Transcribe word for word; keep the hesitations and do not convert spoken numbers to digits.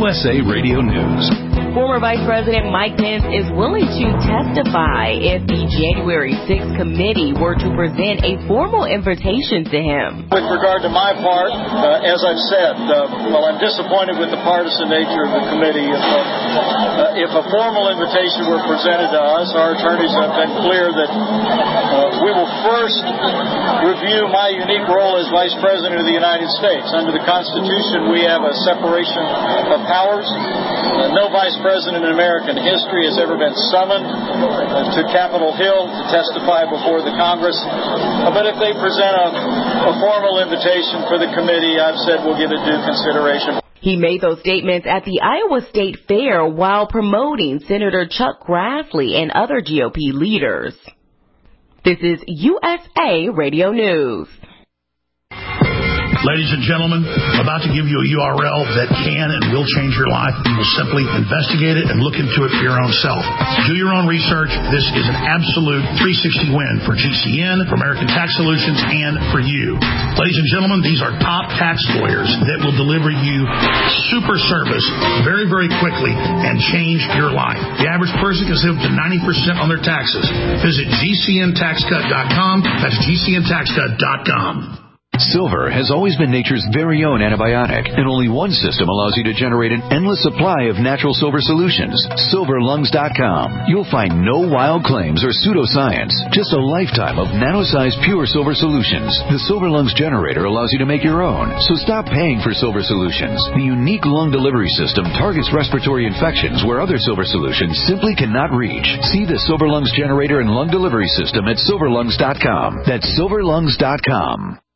S A Radio News. Former Vice President Mike Pence is willing to testify if the January sixth committee were to present a formal invitation to him. With regard to my part, uh, as I've said, uh, well, I'm disappointed with the partisan nature of the committee. If, uh, uh, if a formal invitation were presented to us, our attorneys have been clear that uh, we will first review my unique role as Vice President of the United States. Under the Constitution, we have a separation of powers. Uh, no Vice President in American history has ever been summoned uh, to Capitol Hill to testify before the Congress. Uh, but if they present a, a formal invitation for the committee, I've said we'll give it due consideration. He made those statements at the Iowa State Fair while promoting Senator Chuck Grassley and other G O P leaders. This is U S A Radio News. Ladies and gentlemen, I'm about to give you a U R L that can and will change your life. You will simply investigate it and look into it for your own self. Do your own research. This is an absolute three sixty win for G C N, for American Tax Solutions, and for you. Ladies and gentlemen, these are top tax lawyers that will deliver you super service very, very quickly and change your life. The average person can save up to ninety percent on their taxes. Visit G C N tax cut dot com. That's G C N tax cut dot com. Silver has always been nature's very own antibiotic, and only one system allows you to generate an endless supply of natural silver solutions. silver lungs dot com. You'll find no wild claims or pseudoscience, just a lifetime of nano-sized pure silver solutions. The Silver Lungs generator allows you to make your own, so stop paying for silver solutions. The unique lung delivery system targets respiratory infections where other silver solutions simply cannot reach. See the Silver Lungs generator and lung delivery system at silver lungs dot com. That's silver lungs dot com.